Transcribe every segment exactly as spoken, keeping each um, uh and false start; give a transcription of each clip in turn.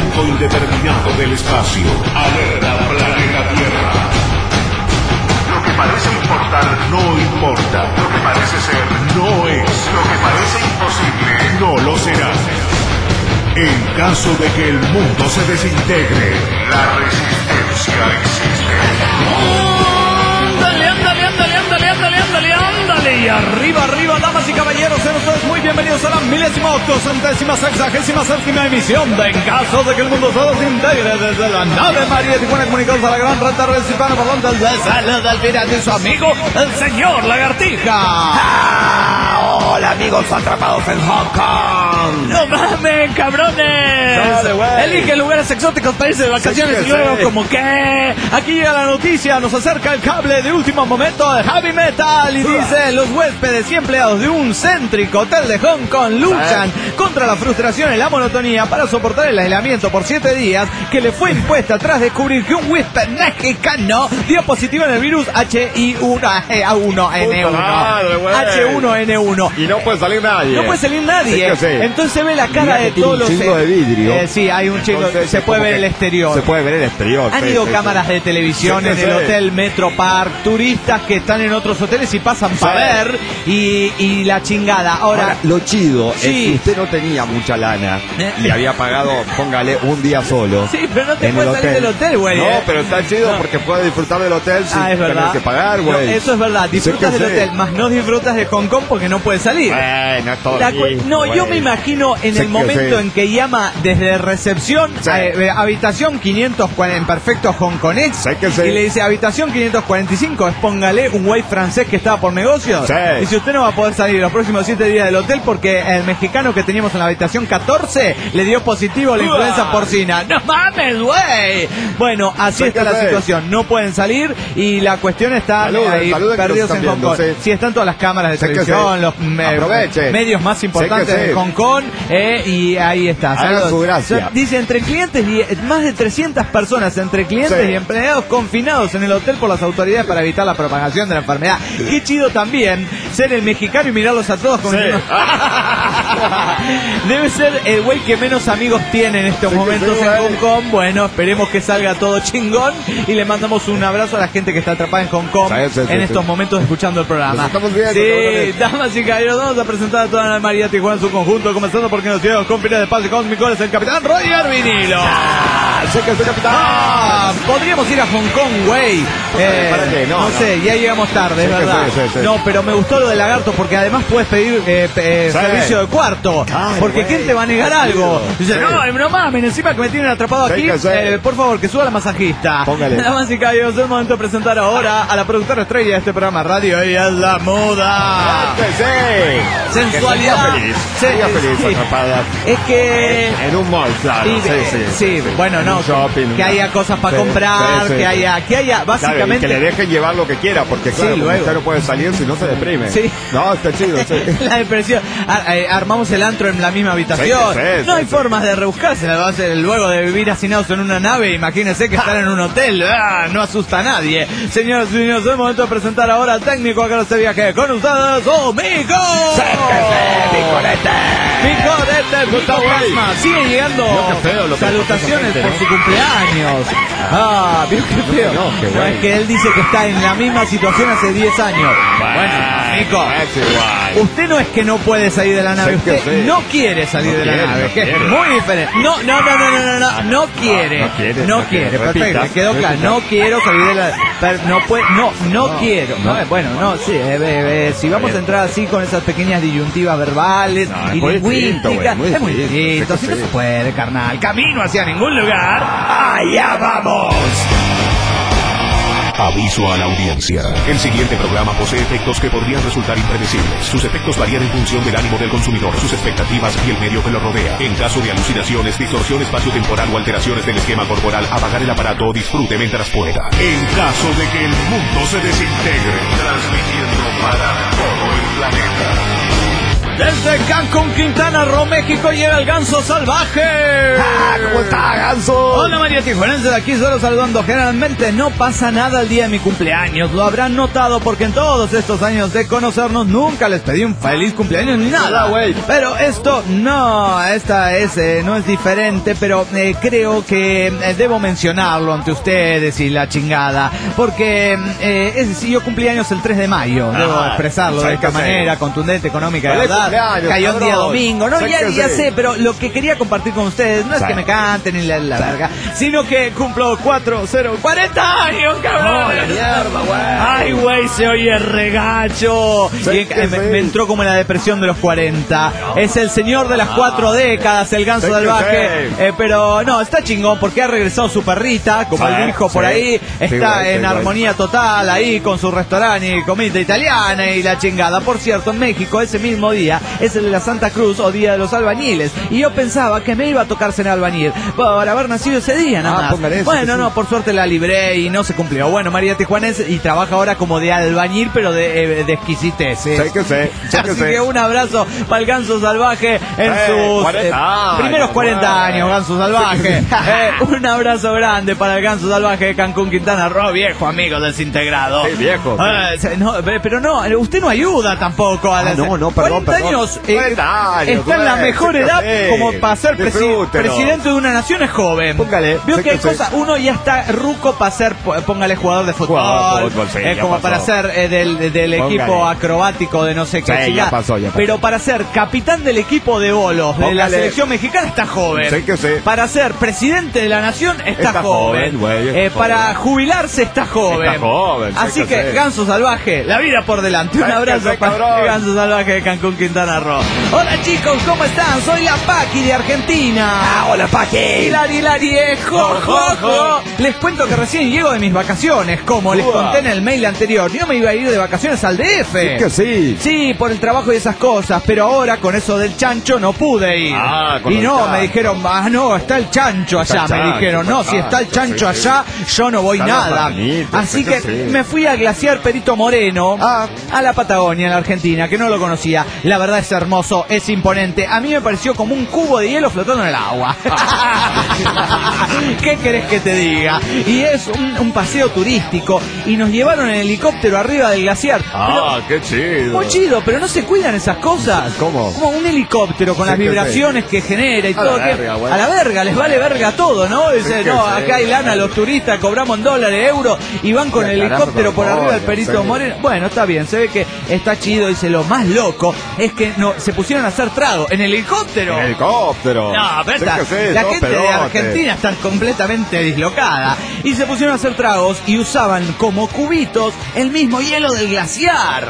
punto indeterminado del espacio. Alerta planeta Tierra. Lo que parece importar no importa. Lo que parece ser no es. Lo que parece imposible no lo será. En caso de que el mundo se desintegre, la resistencia existe. Ándale, ándale, ándale, ándale, ándale, ándale, ándale. Y arriba, arriba, damas y caballeros, sean ustedes muy bienvenidos a la milésima octocentésima sexagésima séptima emisión de En caso de que el mundo se desintegre, desde la nave María Tijuana, comunicados a la gran red hispano parlante de salud del pirata y su amigo, el señor Lagartija. ¡Ah! Hola amigos atrapados en Hong Kong. ¡No mames, cabrones! Dale, Elige lugares exóticos para irse de vacaciones Sí, y luego sí. como que... Aquí llega la noticia, nos acerca el cable de último momento de Heavy Metal y dice: los huéspedes y empleados de un céntrico hotel de Hong Kong luchan contra la frustración y la monotonía para soportar el aislamiento por siete días que le fue impuesta tras descubrir que un huésped mexicano dio positivo en el virus H I uno N uno. H uno N uno. Y no puede salir nadie. No puede salir nadie. Sí que sí. Entonces se ve la cara de Tiene todos un los... chingo de vidrio. Eh, sí, hay un chingo. Entonces, se puede como ver que el exterior. Se puede ver el exterior. Han sí, ido sí, cámaras sí. de televisión Sí, en sí, el sí. hotel Metro Park, turistas que están en otros hoteles y pasan para ver y, y la chingada. Ahora, Ahora, lo chido Sí. es que usted no tenía mucha lana. Eh. Le había pagado, póngale, un día solo. sí, pero no te en puedes el salir del hotel, güey. No, eh. pero está chido No. porque puede disfrutar del hotel sin Ah, es tener verdad. que pagar, No, güey. eso es verdad. Disfrutas Sí que del sí. hotel, más no disfrutas de Hong Kong porque no puedes salir. Bueno, es todo La lo cu- mismo, no, güey. yo me imagino en Sí el que momento sí. en que llama desde recepción, Sí. eh, habitación quinientos cuarenta en perfecto hongkonés, Sí que sí. y le dice habitación quinientos cuarenta y cinco, es póngale un güey francés que estaba por negocios. Sí. Y si usted no va a poder salir los próximos siete días del hotel porque el mexicano que teníamos en la habitación catorce le dio positivo a la Uah. influenza porcina. ¡No mames, güey! Bueno, así Sí está que la sí. situación. No pueden salir y la cuestión está Saluden, ahí saluden que perdidos nos en están Hong Kong. viendo, sí. Sí, están todas las cámaras de Sí que televisión, sí. los me- Aprovechen. medios más importantes Sí que sí. de Hong Kong, eh, y ahí está. Hagan Saludos. su gracia. Dice, entre clientes y más de trescientas personas, entre clientes Sí. y empleados confinados en el hotel por las autoridades para evitar la propagación de la enfermedad. Qué chido también ser el mexicano y mirarlos a todos como Sí. diciendo, debe ser el güey que menos amigos tiene en estos Sí que momentos sí, en güey. Hong Kong. Bueno, esperemos que salga todo chingón y le mandamos un abrazo a la gente que está atrapada en Hong Kong Sí, sí, sí, en sí. estos momentos escuchando el programa. Nos estamos viendo, Sí, cabrones. damas y caballeros, vamos a presentar a toda la María Tijuana en su conjunto, comenzando porque nos lleva con fines de paz y cósmicos el capitán Roger Vinilo. Sí que sí, capitán. Ah, podríamos ir a Hong Kong, güey. Eh, ¿Para qué? No, no, no. sé, ya llegamos tarde, Sí es que verdad. sí, sí, sí. No, pero me gustó lo del lagarto porque además puedes pedir eh, pe- eh, Sí. servicio de cuarto. Ay, porque güey, ¿quién te va a negar algo? Dice, Sí. no, no mames, encima que me tienen atrapado Sí aquí, que sí. eh, por favor, que suba la masajista. Póngale. Damas y caballeros, es el momento de presentar ahora a la productora estrella de este programa Radio y es la moda. Sí, sí. Sensualidad. Que sería feliz. Sí, Sería feliz sí. atrapada. Es que... En un mall, claro. Sí, Sí, sí. sí, bueno, En no, un shopping, que una- haya cosas para Sí, comprar, sí, sí, que sí. haya, que haya, Claro, y básicamente... que le dejen llevar lo que quiera, porque claro, como luego. usted no puede salir si no se deprime. Sí. No, está chido, sí. La depresión. Ar- eh, armamos el antro en la misma habitación. Sí, sí, no sí, hay sí. formas de rebuscarse. Lo hace luego de vivir hacinados en una nave. Imagínense que estar en un hotel. Ah, no asusta a nadie. Señoras y señores, es el momento de presentar ahora al técnico a cargo de este viaje. Con ustedes, ¡Omigo! ¡Picorete! Puta, güey. Fantasma. Sigue llegando No, qué feo lo que salutaciones le por pasa su cumpleaños. Ah, ¿vio qué feo? No, qué No, güey. es que él dice que está en la misma situación hace diez años. Bueno, Nico. Es igual. Usted no es que no puede salir de la nave, Sí que usted sí. no quiere salir No de la quiere, nave, no que es quiere. muy diferente. No, no, no, no, no, no, no, no quiere, no quiere, no no quiere, quiere. perfecto, Repita, me quedó claro, repita. no quiero salir de la, pero no puede, no, no, No, quiero, no. no, bueno, no, sí, eh, eh, eh, si vamos a entrar así con esas pequeñas disyuntivas verbales No, es y muy distinto, lingüísticas, güey, muy es muy distinto, distinto, sí así que no sí. se puede, carnal, camino hacia ningún lugar, allá vamos. Aviso a la audiencia. El siguiente programa posee efectos que podrían resultar impredecibles. Sus efectos varían en función del ánimo del consumidor, sus expectativas y el medio que lo rodea. En caso de alucinaciones, distorsión espaciotemporal o alteraciones del esquema corporal, apagar el aparato o disfrute mientras pueda. En caso de que el mundo se desintegre, transmitiendo para todo el planeta. Desde Cancún, Quintana Roo, México, llega el ganso salvaje. Ah, ¿cómo está, Ganso. Hola María Tijuanense, de aquí solo saludando. Generalmente no pasa nada el día de mi cumpleaños. Lo habrán notado porque en todos estos años de conocernos nunca les pedí un feliz cumpleaños ni nada. Pero esto no, esta es, eh, no es diferente, pero eh, creo que eh, debo mencionarlo ante ustedes y la chingada. Porque eh, es decir, yo cumpleaños el tres de mayo. Debo Ah, expresarlo de esta sí. manera, contundente, económica, de Feliz verdad. cumpleaños, Cayó un día cabrón. domingo, ¿no? Sé Ya, que ya sí. sé, pero lo que quería compartir con ustedes no es Sí. que me canten ni la, la verga, sino que cumplo cuatro, cero, cuarenta años, cabrón. No, la mierda, güey. Ay, güey, se oye regacho. Sí, Y, que eh, me, sí. me entró como en la depresión de los cuarenta. Es el señor de las cuatro décadas, el ganso Sí, que salvaje. sí. Eh, pero no, está chingón porque ha regresado su perrita, como Sí, él dijo por sí. ahí. Sí, Está güey, sí, en güey. armonía total ahí con su restaurante y comida italiana y la chingada. Por cierto, en México ese mismo día es el de la Santa Cruz o Día de los Albañiles. Y yo pensaba que me iba a tocar ser albañil por haber nacido ese día nada Ah, más. póngale eso, Bueno, que sí. no, por suerte la libré y no se cumplió. Bueno, María Tijuanense y trabaja ahora como de albañil, pero de, eh, de exquisitez. ¿eh? Sé que sé, sé que Así sé. que un abrazo para el ganso salvaje en Eh, sus cuarenta eh, años, primeros cuarenta güey. años, ganso salvaje. Eh, un abrazo grande para el ganso salvaje de Cancún, Quintana Roo, viejo amigo desintegrado. Sí, viejo, sí. Eh, se- no, eh, pero no, usted no ayuda tampoco a Ah, las- no, no, perdón, cuarenta perdón. años, eh, cuarenta años, está en la güey, mejor sé que edad sí. como para ser presi- Disfrútelo. presidente de una nación, es joven. Póngale, Vio sé que hay que sí. cosas, uno ya está ruco para ser, po- póngale jugador de fútbol, Jugador de fútbol, sí, eh, ya como pasó. para ser eh, del, del Póngale. equipo acrobático de no sé qué Sí, ya chingada. pasó, ya pasó. Pero para ser capitán del equipo de bolos de la Póngale. selección mexicana está joven. Sé que sí. Para ser presidente de la nación está, Está joven. joven, güey, está Eh, para joven. jubilarse está joven. Está joven, sé Así que que, sí. ganso salvaje, la vida por delante. Un Sé que abrazo sí, para cabrón. el ganso salvaje de Cancún, Quintana Roo. Hola chicos, ¿cómo están? Soy la Paqui de Argentina. Ah, hola, Paqui. Hilari, hilari, eh, jo, jo, jo. Les cuento que recién llego de mis vacaciones, como les Uah. conté en el mail anterior. Yo me iba a ir de vacaciones al D F. Sí que sí. Sí, por el trabajo y esas cosas, pero ahora con eso del chancho no pude ir. Ah, con y el no, chancho. me dijeron, ah, no, está el chancho Está allá. el Me chancho, dijeron, no, está si el está el chancho, chancho sí, allá, yo no voy Están los nada. hermanitos, Así sí que que sí. me fui a Glaciar Perito Moreno, Ah. a la Patagonia, en la Argentina, que no lo conocía. La verdad es hermoso, es imponente. A mí me pareció como un cubo de hielo flotando en el agua. ¿Qué querés que te diga? Y es un, un paseo turístico y nos llevaron en helicóptero arriba del glaciar. Ah, qué chido. Muy chido, pero no se cuidan esas cosas. ¿Cómo? Como un helicóptero con Sí las que vibraciones que genera y A todo. la que- verga, güey. a la verga, les vale verga todo, ¿no? Dice, Sí que no, sí. acá hay lana, los turistas cobramos en dólares, euros y van con Sí, el carajo, helicóptero por por arriba del favor, Perito sí. Moreno. Bueno, está bien, se ve que está chido. Dice, lo más loco es que no se pusieron a hacer trago en el helicóptero. En helicóptero. No, pero Sé está- que sí, la todo gente de pedote. Argentina está completamente dislocada. Y se pusieron a hacer tragos y usaban como cubitos el mismo hielo del glaciar.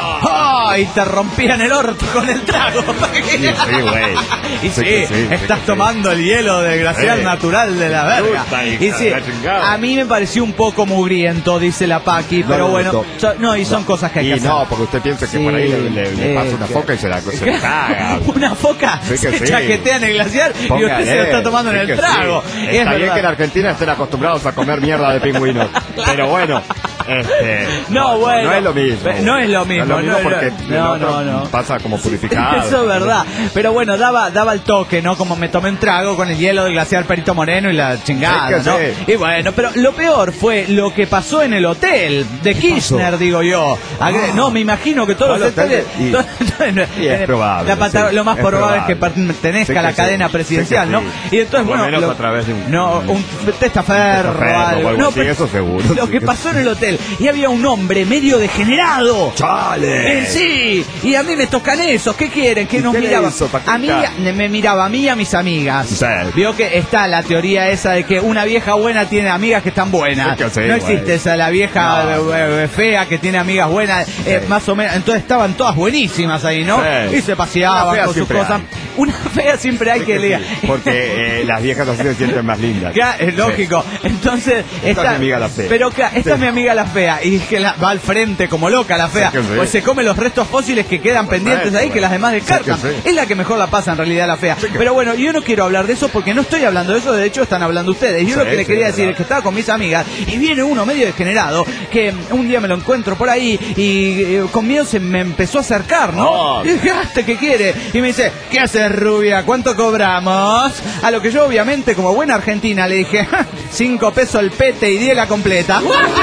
Ah. ¡Oh! Y te rompían el orto con el trago. Sí, sí, güey. Y Sí sí, que sí, sí estás que tomando el hielo del glaciar Sí. natural de la verga. Puta hija Y sí, de la chingada. a mí me pareció un poco mugriento, dice la Paqui, No pero le bueno, gustó. so- no, y son cosas que hay Y que hacer. no, porque usted piensa que Sí, por ahí le, le- le eh, pasa una que- foca y se la, se la caga. Una foca Sí que se sí. chaquetea en el glaciar y Póngale, usted se lo está tomando en sí el que trago. sí. Y es Está bien verdad. que en Argentina estén acostumbrados a comer mierda de pingüinos. Pero bueno, este, No, bueno. no es lo mismo. No es lo mismo, No es lo mismo no, porque no, el otro no, no. pasa como purificado. Eso es verdad. Pero bueno, daba, daba el toque, ¿no? Como me tomé un trago con el hielo del glaciar Perito Moreno y la chingada, Sí que ¿no? sí. Y bueno, pero lo peor fue lo que pasó en el hotel de Kirchner, digo yo. Agre- No, me imagino que todos los ¿Cuál hotel? hoteles... Y- todo- y es probable, la Pata- sí, lo más es probable es que probable. pertenezca Sí a la que cadena sí, presidencial, sí ¿no? que sí. Y entonces, Por lo bueno... menos lo- a través de un- No, un testaferro, Testaferro o algo. algo No, así, pero eso seguro. Lo que pasó en el hotel, y había un hombre medio degenerado. ¡Chale! Eh, sí, y a mí me tocan esos, ¿qué quieren? Que ¿Y nos qué le miraba. hizo, Paquita? A mí me miraba a mí y a mis amigas. Sí. Vio que está la teoría esa de que una vieja buena tiene amigas que están buenas. Sí que sí, no existe güey. esa la vieja No. eh, eh, fea que tiene amigas buenas, eh, Sí. más o menos. Entonces estaban todas buenísimas ahí, ¿no? Sí. Y se paseaban Una fea con sus siempre cosas. hay. Una fea siempre hay Sí que que leer. sí, porque eh, las viejas así se sienten más lindas. Claro, es lógico. Entonces, Esta es mi amiga la fea. Pero claro, esta Sí. es mi amiga la la fea. Y es que la, va al frente como loca la fea. Sí sí. Pues se come los restos fósiles que quedan pendientes bueno, ahí, bueno. que las demás descartan. Sí sí. Es la que mejor la pasa en realidad la fea. Sí que... Pero bueno, yo no quiero hablar de eso porque no estoy hablando de eso, de hecho están hablando ustedes. Yo sí, lo que le quería sí, decir es que estaba con mis amigas y viene uno medio degenerado que un día me lo encuentro por ahí y eh, conmigo se me empezó a acercar, ¿no? Oh. Y dije, ¿este qué quiere? Y me dice, ¿qué haces, rubia? ¿Cuánto cobramos? A lo que yo obviamente como buena argentina le dije, cinco pesos el pete y diez la completa.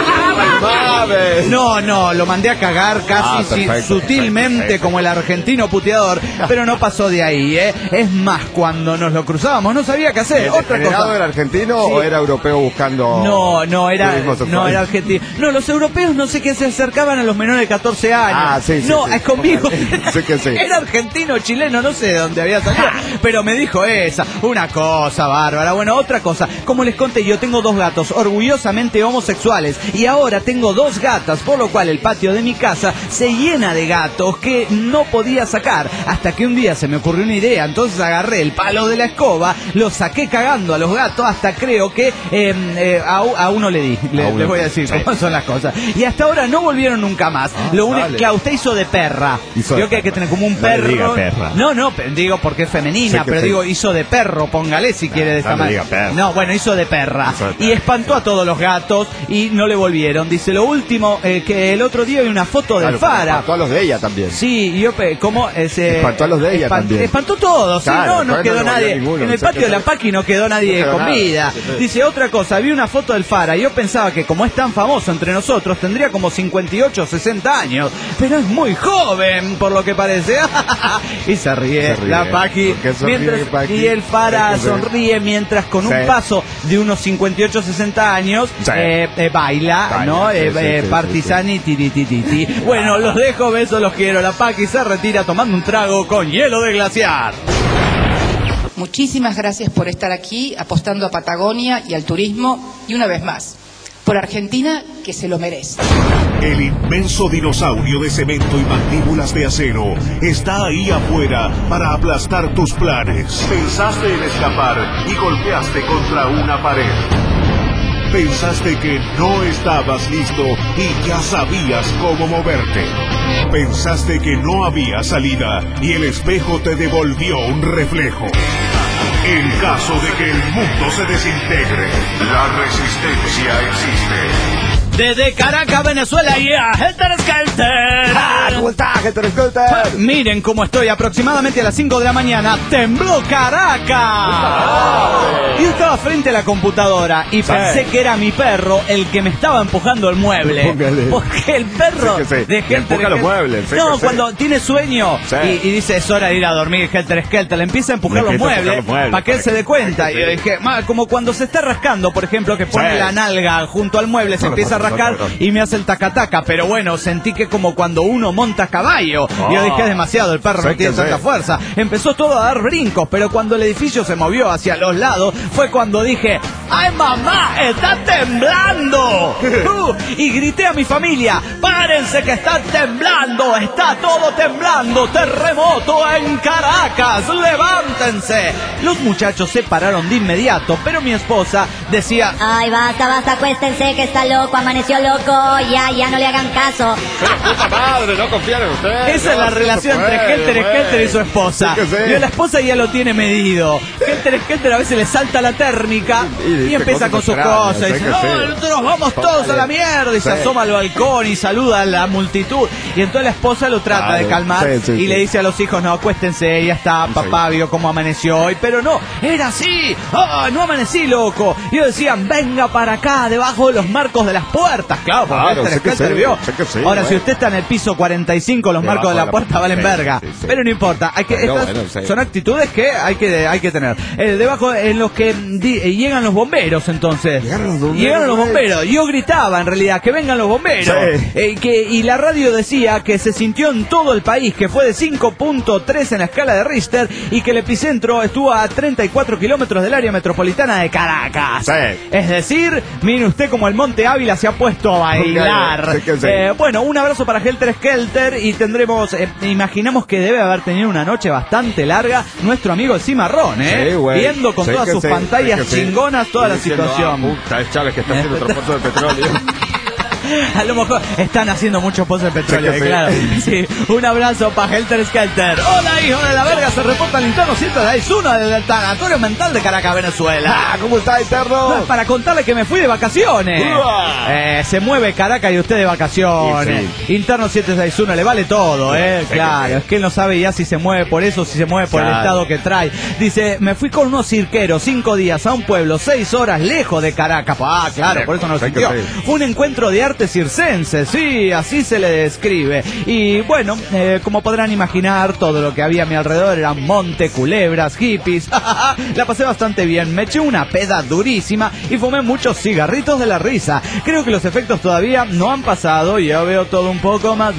No, no, lo mandé a cagar casi ah, perfecto, sutilmente perfecto. Como el argentino puteador, pero no pasó de ahí, ¿eh? Es más, cuando nos lo cruzábamos no sabía qué hacer. ¿El Otra cosa. ¿Era argentino sí. o era europeo buscando? No, no, era, no, era argentino. No, los europeos no sé qué se acercaban a los menores de catorce años. Ah, sí, sí. No, sí. es conmigo. Sí que sí. Era argentino, chileno, no sé de dónde había salido, pero me dijo esa, una cosa bárbara. Bueno, otra cosa, como les conté, yo tengo dos gatos orgullosamente homosexuales y ahora tengo dos gatas, por lo cual el patio de mi casa se llena de gatos que no podía sacar, hasta que un día se me ocurrió una idea, entonces agarré el palo de la escoba, lo saqué cagando a los gatos, hasta creo que eh, eh, a, a uno le di, le, les voy a decir sí. cómo son las cosas, y hasta ahora no volvieron nunca más. Ah, lo único que usted hizo de perra, hizo creo de que hay que tener como un no perro, diga perra. no, no, digo porque es femenina, sí pero sí. digo hizo de perro, póngale si quiere de esta manera. No, bueno, hizo de perra, hizo de perra y espantó a todos los gatos y no le volvieron. Dice lo último, eh, que el otro día vi una foto claro, del Fara. Espantó a los de ella también. Sí, yo, ¿cómo? Ese, espantó a los de ella espant también. Espantó todos, claro, ¿sí? No, no quedó no nadie. Ninguno, en el patio de la Paqui no quedó nadie no con vida. Dice otra cosa, vi una foto del Fara y yo pensaba que como es tan famoso entre nosotros, tendría como cincuenta y ocho, sesenta años, pero es muy joven, por lo que parece. Y se ríe, se ríe la Paqui. Mientras, Paqui. Y el Fara sonríe mientras con sí. un paso de unos cincuenta y ocho, sesenta años sí. eh, eh, baila, baila, ¿no? Sí, eh, sí, eh, sí, Partisani, sí, sí. tiritititi. Bueno, los dejo, besos, los quiero. La Paqui se retira tomando un trago con hielo de glaciar. Muchísimas gracias por estar aquí apostando a Patagonia y al turismo y una vez más, por Argentina que se lo merece. El inmenso dinosaurio de cemento y mandíbulas de acero está ahí afuera para aplastar tus planes. Pensaste en escapar y golpeaste contra una pared. Pensaste que no estabas listo y ya sabías cómo moverte. Pensaste que no había salida y el espejo te devolvió un reflejo. En caso de que el mundo se desintegre, la resistencia existe. Desde Caracas, Venezuela, y yeah, Helter Skelter. Ah, ¿cómo está, Helter Skelter? Miren cómo estoy, aproximadamente a las cinco de la mañana, tembló Caracas. Oh. Yo estaba frente a la computadora y sí. pensé que era mi perro el que me estaba empujando el mueble. Póngale. Porque el perro sí, sí. de Helter empuja los muebles. Sí, no, sí. cuando tiene sueño sí. y, y dice es hora de ir a dormir, Helter Skelter, le empieza a empujar los muebles, muebles para que él se dé cuenta. Sí. Y yo dije, como cuando se está rascando, por ejemplo, que pone sí. la nalga junto al mueble, se empieza a rascar y me hace el tacataca, pero bueno, sentí que como cuando uno monta caballo, oh. yo dije es demasiado, el perro sí no tiene tanta sí. fuerza, empezó todo a dar brincos, pero cuando el edificio se movió hacia los lados, fue cuando dije, ¡ay mamá, está temblando! uh, y grité a mi familia, ¡párense que está temblando, está todo temblando, terremoto en Caracas, levántense! Los muchachos se pararon de inmediato, pero mi esposa decía, ¡ay basta, basta, acuéstense que está loco, amaneció loco, ya, ya no le hagan caso! Pero puta madre, no confían en usted. Esa no, es la relación puede, entre Helter Skelter y su esposa. Sí sí. Y la esposa ya lo tiene medido. Helter Skelter a veces le salta la térmica y, y, y empieza con sus cosas. Y dice, no, sí. nosotros vamos todos sí. a la mierda. Y se sí. asoma al balcón y saluda a la multitud. Y entonces la esposa lo trata claro. de calmar sí, sí, y sí. le dice a los hijos, no, acuéstense, ya está, papá sí. vio cómo amaneció hoy. Pero no, era así. Oh, no amanecí, loco. Y ellos decían, venga para acá, debajo de los marcos de las puertas. Claro, porque claro, Helter Skelter vio. Sí, ahora, bueno. si usted está en el piso cuarenta y cinco, los marcos de la, la puerta valen sí, verga. Sí, sí. Pero no importa. Hay que, estas bueno, sí. son actitudes que hay que, hay que tener. Eh, debajo, en los que di, eh, llegan los bomberos, entonces. Llegaron los bomberos. Llegaron los bomberos. Yo gritaba, en realidad, que vengan los bomberos. Sí. Eh, que, y la radio decía que se sintió en todo el país, que fue de cinco punto tres en la escala de Richter y que el epicentro estuvo a treinta y cuatro kilómetros del área metropolitana de Caracas. Sí. Es decir, mire usted como el Monte Ávila se ha puesto a bailar. Sí, sí. Eh, bueno, un abrazo para Helter Skelter y tendremos, eh, imaginamos que debe haber tenido una noche bastante larga nuestro amigo el Cimarrón, ¿eh? Sí, viendo con sí, todas sus sí, pantallas sí, chingonas sí. toda la situación. Ah, puta, es Chávez que está haciendo transporte de petróleo. A lo mejor están haciendo muchos pozos de petróleo, Sí, que sí. claro. Sí, un abrazo para Helter Skelter. Hola, hijo de la verga, se reporta el interno ciento seis punto uno del Tanatorio Mental de Caracas, Venezuela. Ah, ¿cómo está, interno? No, es para contarle que me fui de vacaciones. Eh, se mueve Caracas y usted de vacaciones. Sí, Interno siete seis uno, le vale todo, eh. Sí, Claro, sí. es que él no sabe ya si se mueve por eso, si se mueve por Claro. el estado que trae. Dice, me fui con unos cirqueros, cinco días a un pueblo, seis horas lejos de Caracas. Ah, claro, por eso no lo Sí, que sintió. sí. Fue un encuentro de arte circense, sí, así se le describe. Y bueno, eh, como podrán imaginar, todo lo que había a mi alrededor eran monte, culebras, hippies. La pasé bastante bien, me eché una peda durísima y fumé muchos cigarritos de la risa. Creo que los efectos todavía no han pasado y ya veo todo un poco más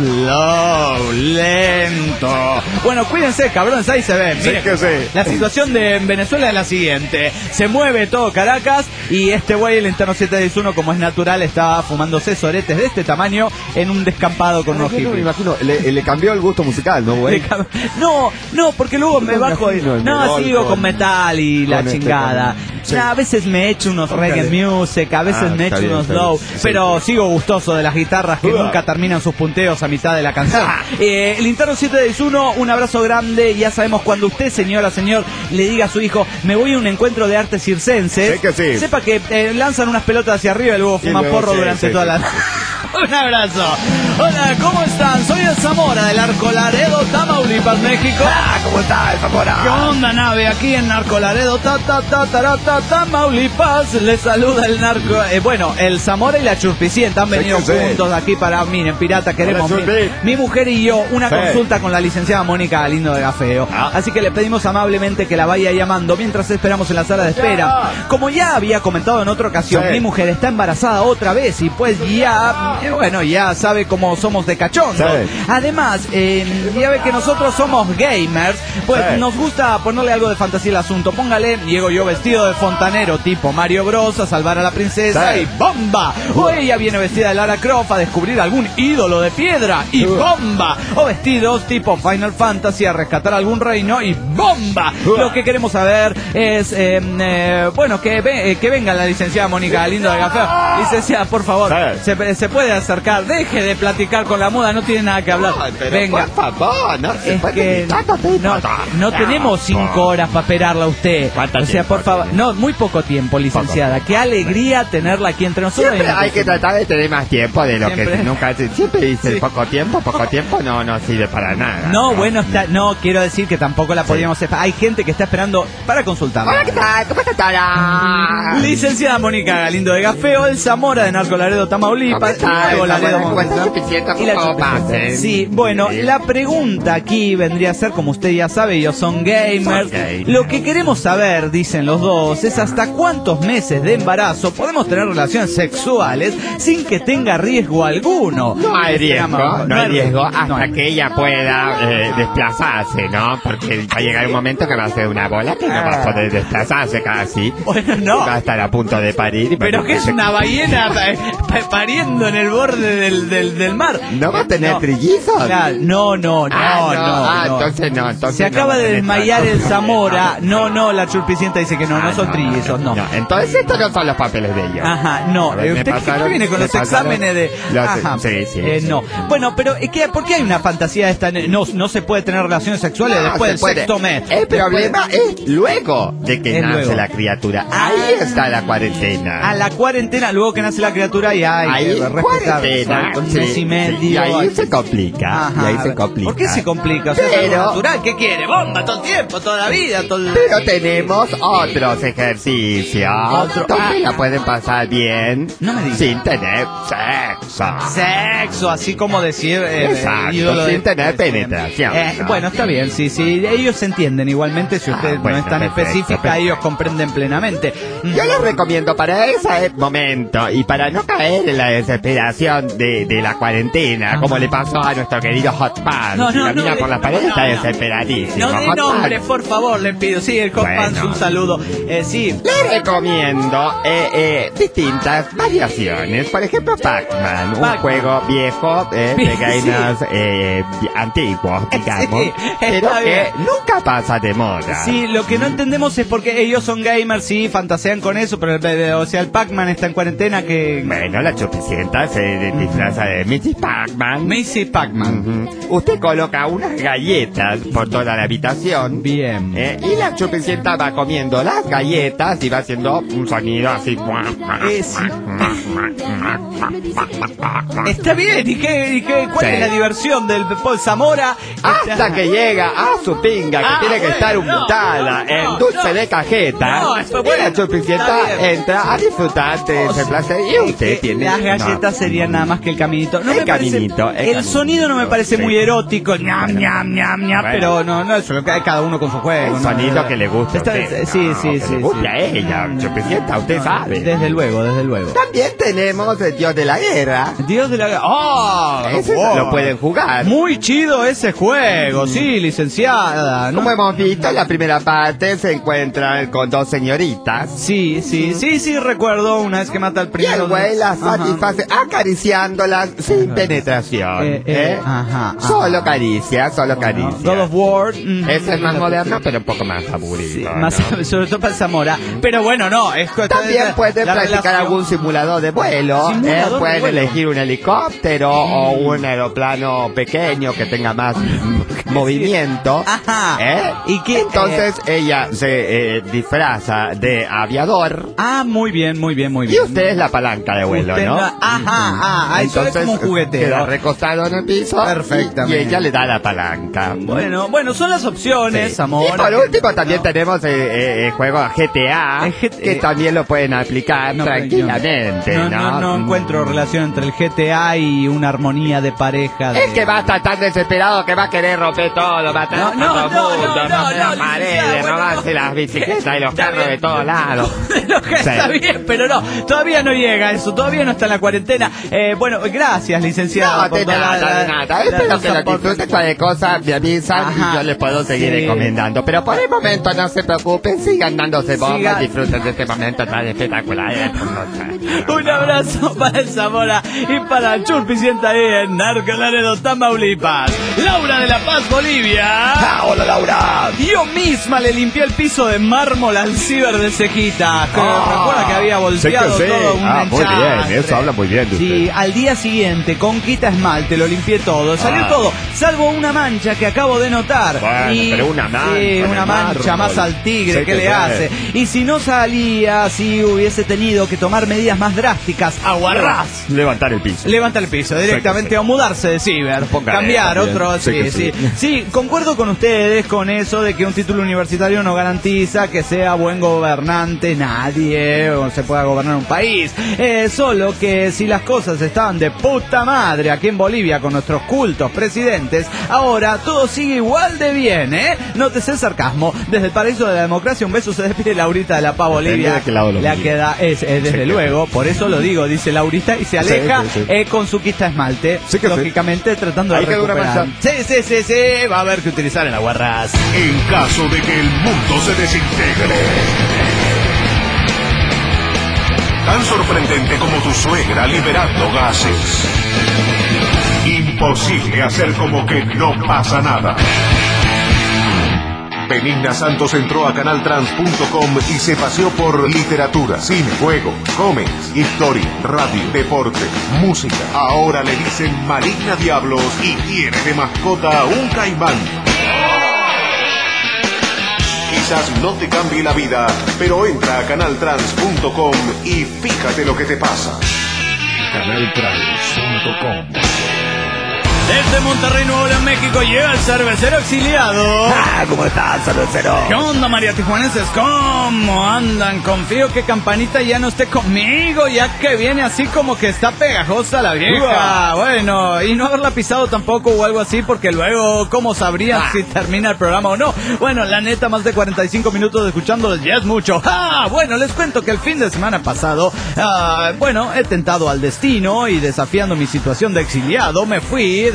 low, lento. Bueno, cuídense, cabrones, ahí se ven. Sí Miren, que sí. la situación de Venezuela es la siguiente. Se mueve todo Caracas y este güey, el interno siete seis uno, como es natural, estaba fumándose soretes de este tamaño en un descampado con unos Yo no me hippies. imagino, le, le cambió el gusto musical, ¿no, güey? No, no, porque luego me No me bajo y... imagino el No, melón sigo con- con metal y la con este, chingada. con- sí. Nah, a veces me echo unos reggae Ójale. music, a veces Ah, me está echo bien, unos está bien. low, Sí, pero sí. sigo gustoso de las guitarras que Uah. nunca terminan sus punteos a mitad de la canción. Eh, el interno siete seis uno, un abrazo grande. Ya sabemos, cuando usted, señora, señor, le diga a su hijo, me voy a un encuentro de artes circenses, Sí que sí. sepa que eh, lanzan unas pelotas hacia arriba y luego Y fuman luego, porro sí, durante sí, toda sí. la... Un abrazo. Hola, ¿cómo están? Soy el Zamora del Arcolaredo, Tamaulipas, México. Ah, ¿cómo está, Zamora? ¿Qué onda, nave? Aquí en Narcolaredo, ta, ta, ta, ta, ta, Tamaulipas. Les saluda el narco. Eh, bueno, el Zamora y la Churpicienta han Sí, venido que sí. juntos aquí para, miren, pirata, queremos. Hola, Mi, Churpi. mi mujer y yo, una Sí. consulta con la licenciada Mónica Galindo de Gafeo. Ah. Así que le pedimos amablemente que la vaya llamando mientras esperamos en la sala de espera. Como ya había comentado en otra ocasión, Sí. mi mujer está embarazada otra vez y pues ya, eh, bueno, ya sabe cómo somos de cachondo. Sí. Además, eh, ya ve que nosotros somos gamers, pues Sí. nos gusta ponerle algo de fantasía al asunto. Póngale, llego yo vestido de fontanero tipo Mario Bros a salvar a la princesa Sí. y ¡bomba! O ella viene vestida de Lara Croft a descubrir algún ídolo de piedra y Uh. ¡bomba! O vestidos tipo Final Fantasy a rescatar algún reino y ¡bomba! Uh. Lo que queremos saber es, eh, eh, bueno, que, ve- eh, que venga la licenciada Mónica Galindo de Gafeo. Licenciada, por favor, Sí. se, se puede acercar, deje de platicar con la muda, no tiene nada que hablar. Ay, pero Venga. por favor, no se Es puede que gritar tanto, no, tanto. no tenemos cinco horas para esperarla a usted. ¿Cuánto O sea, tiempo por favor, tiene? no, muy poco tiempo, licenciada. Qué alegría tenerla aquí entre nosotros. Siempre hay que tratar de tener más tiempo de lo Siempre. que nunca hace. Siempre dice Sí. poco tiempo, poco tiempo, no, no sirve para nada. No, bueno, está, no, quiero decir que tampoco la podíamos esperar. Hay gente que está esperando para consultarla. Hola, ¿qué tal? ¿Cómo está, Tara? Licenciada Mónica Galindo de Gafeo, el Zamora de Narcolaredo, Tamaulipas. ¿Cómo está? Luego Laredo, ¿Cómo está? Montes, Suficiente, y la ¿cómo Churpicienta. pasen? Sí, bueno, Sí. la pregunta aquí vendría a ser, como usted ya sabe, ellos son gamers. Son gamers. Lo que queremos saber, dicen los dos, es hasta cuántos meses de embarazo podemos tener relaciones sexuales sin que tenga riesgo alguno. No hay riesgo, Digamos, no hay riesgo hasta no hay- que ella pueda eh, desplazarse, ¿no? Porque va a llegar un momento que va a ser una bola que no va a poder desplazarse casi. Bueno, no. Va a estar a punto de parir. y va Pero a- que es una ballena pa- pa- pariendo en el borde del, del, del mar. ¿No va a tener trillizos? Claro, no, no, no, Ah, no, no, ah, no. entonces no, entonces Se no acaba va a de tener desmayar el trillizos. Zamora. No, no, la Churpicienta dice que no, no Ah, son trillizos, no. Entonces estos no son los papeles de ellos. Ajá, no. A ver, Eh, me ¿Usted qué pasaron- viene con me los pasaron exámenes de...? los- Ajá. sí, sí, Eh, sí. no. Bueno, pero ¿eh, ¿qué, ¿por qué hay una fantasía esta? No, no se puede tener relaciones sexuales No, después se del puede. sexto mes. El problema es luego de que Es nace luego. la criatura. Ahí está la cuarentena. A la cuarentena, luego que nace la criatura, ya hay Ahí que respetar. cuarentena. Con un sí, mes y medio. sí, y ahí hay- se complica. Ajá. Y ahí se complica. ¿Por qué se complica? O sea, es algo Pero- natural. ¿Qué quiere? Bomba todo el tiempo, toda la vida, todo el... Pero tenemos otros ejercicios Otro- donde ah. la pueden pasar bien No me diga. sin tener sexo. Sexo, así como decir eh, Exacto, ídolo sin de- tener de- penetración, Eh, ¿no? Bueno, está bien, sí, sí, ellos se entienden igualmente, si usted Ah, bueno, no es tan perfecto, específica, perfecto. ellos comprenden plenamente. Mm. Yo les recomiendo para ese momento y para no caer en la desesperación de, de la cuarentena, como le pasó a nuestro querido Hot Pants. No, no, Camina no, por le- la pared, no, está no. desesperadísimo. No de Hot nombre, Pants. por favor, le pido. Sí, el Hot Bueno. Pants, un saludo. Eh, sí. Les recomiendo eh, eh, distintas variaciones. Por ejemplo, Pac-Man, un Pac-Man. juego viejo eh, de Sí. gamers eh, antiguos, digamos, Sí, pero está que bien. nunca pasa de moda. Sí, lo que no entendemos es porque ellos son gamers, sí, fantasean con con eso, pero eh, o sea, el Pac-Man está en cuarentena que... Bueno, la Chupicienta se disfraza de missus Pac-Man. missus Pac-Man. Uh-huh. Usted coloca unas galletas por toda la habitación. Bien. Eh, y la Chupicienta va comiendo las galletas y va haciendo un sonido así. Es... Está bien, ¿y qué, y qué cuál Sí. es la diversión del Paul Zamora? Hasta Está- que llega a su pinga, que Ah, tiene que bueno, estar no, untada no, en no, dulce no. de cajeta. No, eso, y bueno, la Chupicienta está bien. entra a disfrutar de ese placer. Y usted que tiene... las galletas no. serían nada más que el caminito. No El me parece- caminito, el el caminito, sonido no me parece sí. muy erótico, ñam, ñam, ñam, ñam, Bueno. pero no, no, eso lo que hay cada uno con su juego. El ¿no? sonido que le gusta a Está- usted. Sí, No, sí, que sí. le gusta sí. a ella, Chupicienta, usted sabe. Desde luego, desde luego. También tenemos el Dios de la Guerra. Dios de la... ¡Oh! Ese wow. lo pueden jugar. Muy chido ese juego, sí, licenciada. ¿no? Como hemos visto, en la primera parte se encuentran con dos señoritas. Sí, sí, sí, sí, recuerdo una vez que mata al Y primero. el güey las Ajá. satisface acariciándolas sin penetración. Eh, eh, ¿eh? ajá, ajá. Solo caricia, solo caricia. God of War. mm, Ese es más moderno, pero un poco más aburrido. Sí, ¿no? más, sobre todo para Zamora. Pero bueno, no, es que- También la- pueden la practicar relación- algún simulador de vuelo. ¿eh? Simulador de Pueden vuelo. elegir un helicóptero o un aeroplano pequeño que tenga más mm, movimiento. Ajá. ¿eh? ¿Y qué, Entonces ella se eh, disfraza de aviador. Ah, muy bien, muy bien, muy Y bien. usted es la palanca de vuelo, Usted ¿no? la- Ajá, ah, eso es Entonces como un juguetero. queda recostado en el piso. Perfectamente. Y, y ella le da la palanca. Bueno, bueno, son las opciones, Sí. amor. Y por último también tenemos el, el- el juego G T A, El G T A. que también lo pueden aplicar No, pero yo- tranquilamente, no, ¿no? no, no encuentro relación entre el G T A y una armonía de pareja. de- Es que va a estar tan desesperado que va a querer romper todo, va a estar No, no, todo el no, mundo, no, romper no, las no, paredes, licenciado, bueno, robarse no. las bicicletas y los Está carros bien. de todos lados. Lo que está Sí. bien, pero no, todavía no llega eso, todavía no está en la cuarentena. Eh, bueno, gracias, licenciada. No, de por toda nada, la- de nada. la- Espero la- que lo la- disfruten, cualquier cosa me avisan Ajá. y yo les puedo seguir Sí. recomendando. Pero por el momento no se preocupen, sigan dándose bombas, Siga- disfruten de este momento tan espectacular. Un abrazo para el Zamora y para el Churpicienta ahí en Narcolaredo, Tamaulipas. Laura de La Paz, Bolivia. Ah, hola Laura. Yo misma le limpié el piso de mármol al ciber de Cequita. Que Ah, recuerda que había volteado sé que sí. todo un Ah, muy enchastre. bien, eso habla muy bien de Sí, usted. al día siguiente, con quita esmalte, lo limpié todo. Salió Ah. todo, salvo una mancha que acabo de notar. Bueno, y, pero una mancha Sí, en una el mancha mármol. más al tigre, Sé ¿qué que le sí. hace? Y si no salía, si hubiese tenido que tomar medidas más drásticas, aguarrás. Levantar el piso. Levanta el piso directamente sí. o mudarse de ciber, Póngale cambiar también. otro, Sé sí, que sí, sí. sí, concuerdo con ustedes con eso de que un título universitario no garantiza que sea buen gobernante, nadie o se pueda gobernar un país, eh, solo que si las cosas estaban de puta madre aquí en Bolivia con nuestros cultos presidentes, ahora todo sigue igual de bien, ¿eh? Nótese el sarcasmo, desde el paraíso de la democracia un beso se despide Laurita de La Paz, Depende Bolivia, de qué lado lo la mire. queda, es, es desde Sí, luego, por eso lo digo, dice Laurita y se aleja Sí, sí, sí. eh, con su quista esmalte, Sí que sí. lógicamente tratando de Ahí quedó una recuperar. mancha. Sí, sí, sí, sí, va a haber que utilizar en la guarras. En caso de que el mundo se desintegre. Tan sorprendente como tu suegra liberando gases. Imposible hacer como que no pasa nada. Benigna Santos entró a canal trans punto com y se paseó por literatura, cine, juego, cómics, historia, radio, deporte, música. Ahora le dicen Maligna Diablos y tiene de mascota un caimán. Quizás no te cambie la vida, pero entra a canal trans punto com y fíjate lo que te pasa. canal trans punto com. Desde Monterrey, Nuevo León, México, llega el cervecero exiliado. Ah, ¿cómo estás, cervecero? ¿Qué onda, María Tijuanenses? ¿Cómo andan? Confío que Campanita ya no esté conmigo, ya que viene así como que está pegajosa la vieja. Bueno, y no haberla pisado tampoco o algo así, porque luego, ¿cómo sabrían Ah. si termina el programa o no? Bueno, la neta, más de cuarenta y cinco minutos escuchándolos ya es mucho. ¡Ah! Bueno, les cuento que el fin de semana pasado, ah, bueno, he tentado al destino y desafiando mi situación de exiliado, me fui de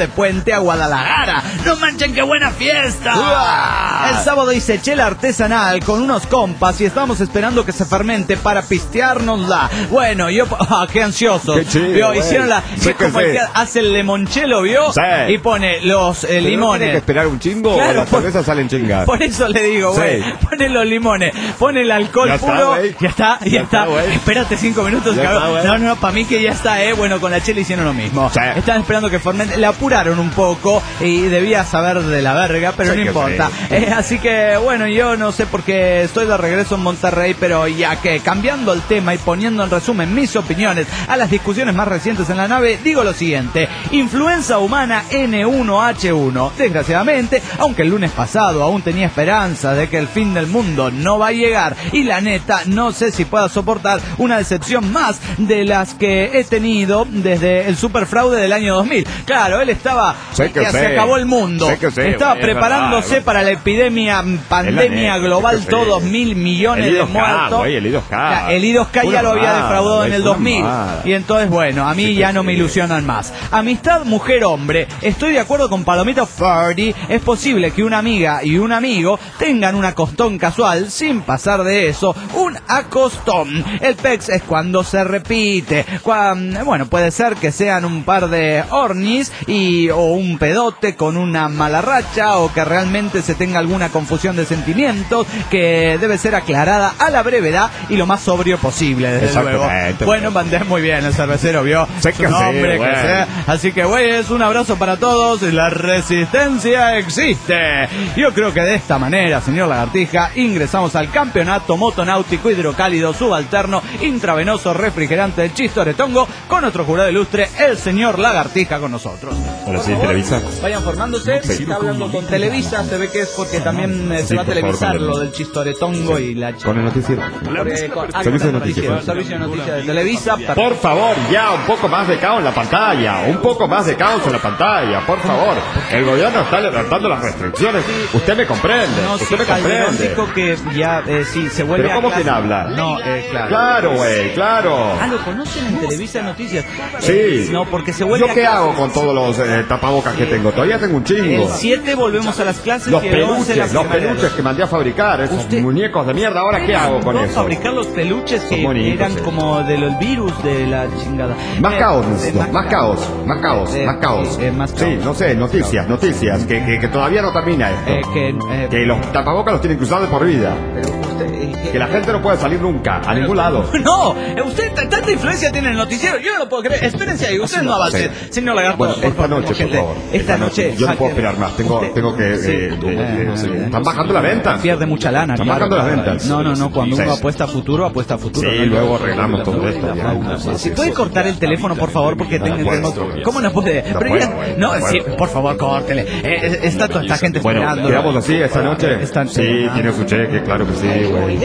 de Puente a Guadalajara. ¡No manchen, qué buena fiesta! ¡Uah! El sábado hice chela artesanal con unos compas y estábamos esperando que se fermente para pisteárnosla. Bueno, yo... ¡Ah, qué ansioso! Qué chido, ¿Vio? güey. Hicieron la... Sí es que como el sí. que hace el limonchelo, ¿vio? Sí. Y pone los eh, ¿Pero no limones. tiene que esperar un chingo Claro, o las por- cervezas salen chingas? Por eso le digo, güey, Sí. pone los limones, pone el alcohol Ya está, puro, güey. ya está, ya, Ya está. está, güey. Espérate cinco minutos, Ya cabrón. está, güey. No, no, para mí que ya está, eh. Bueno, con la chela hicieron lo mismo. Sí. Estaban esperando que fermente, le apuraron un poco y debía saber de la verga, pero Sí no que importa. sí. Eh, así que, bueno, yo no sé por qué estoy de regreso en Monterrey, pero ya que cambiando el tema y poniendo en resumen mis opiniones a las discusiones más recientes en la nave, digo lo siguiente: influenza humana ene uno hache uno. Desgraciadamente, aunque el lunes pasado aún tenía esperanza de que el fin del mundo no va a llegar, y la neta no sé si pueda soportar una decepción más de las que he tenido desde el superfraude del año dos mil. Claro, él estaba Sé que que se sé. acabó el mundo, Sé que sé, estaba güey, es preparándose verdad, para la epidemia, pandemia neta, global, sé que todos sí. mil millones El de I dos K, muertos. güey, el I dos K. Ya, el I dos K ya Una lo había mamada, defraudado en güey, el una dos mil. mamada. Y entonces, bueno, a mí Sí ya que no me sí. ilusionan más. Amistad mujer-hombre. Estoy de acuerdo con Palomito Ferdi. Es posible que una amiga y un amigo tengan un acostón casual sin pasar de eso. Un acostón. El pex es cuando se repite. Cuan- bueno, puede ser que sean un par de ornis y, o un pedote con una mala racha, o que realmente se tenga alguna confusión de sentimientos que debe ser aclarada a la brevedad y lo más sobrio posible, desde luego. Exactamente. Bueno, mandé muy bien el cervecero, vio. Sé Su que sí, nombre, que güey. sea. Así que, güey, es un abrazo para todos. La resistencia existe. Yo creo que de esta manera, señor Lagartija, ingresamos al campeonato motonáutico hidrocálido subalterno intravenoso refrigerante del Chistoretongo con nuestro jurado ilustre, el señor Lagartija, con nosotros. Ahora Por sí, favor, Televisa. Vayan formándose. Sí. Está hablando con Televisa. Se ve que es porque también eh, Sí, se va a por favor, televisar con el- lo del Chistoretongo y la Con el noticiero. Porque con- ah, Servicio de con el noticias. noticiero, Servicio de noticias de Televisa. Por favor, ya un poco más de caos en la pantalla, un poco más de caos en la pantalla, por favor. El gobierno está levantando las restricciones. Usted me comprende, No, usted sí, me Calderón comprende. dijo que ya, eh, sí, se vuelve Pero a ¿cómo clase. quién habla? No, eh, claro. Claro, güey, claro. Ah, ¿lo conocen en Televisa Noticias? Sí. Eh, no, porque se vuelve ¿Yo a qué clases. hago con todos los eh, tapabocas que tengo? Todavía tengo un El chingo. siete volvemos a las clases Los y el once la peluches, los primaria. peluches que mandé a fabricar, esos Usted- muñecos de mierda. ¿Ahora qué hago con ¿Puedo eso? fabricar los peluches que Son bonitos, eran sí. como de los virus de la chingada? Más Eh, caos eh, necesito, más caos, más caos, Eh, más caos. sí, eh, más Sí, caos. no sé, noticias, noticias, que, que, que todavía no termina esto. Eh, que, eh, Que los tapabocas los tienen que usar de por vida. pero usted, eh, Que la gente no puede salir nunca, a ningún lado. No, eh, usted t- tanta influencia tiene en el noticiero, yo no lo puedo creer. Espérense ahí, usted no avancen. Sí. Señor Lagarto, Bueno, por esta favor, noche, por gente, favor. Esta noche. Yo no ah, puedo que- esperar más. Tengo, usted- tengo que. sí, eh, eh, eh, eh, sí. eh, Están bajando la venta. Pierde mucha lana. Están claro. bajando las ventas. No, no, no. Cuando Sí. uno apuesta a futuro, apuesta a futuro. Sí, ¿no? luego arreglamos todo esto. ya. Sí, sí, puede cortar el teléfono, por favor, porque No tengo. puedo. tengo- ¿Cómo no puede? No Pero puedo, ya- güey, no, no sí, puedo. por favor, córtele. Eh, eh, está toda esta gente Bueno, esperando. quedamos así esta noche. Están- Sí, tiene su cheque, claro que sí, güey.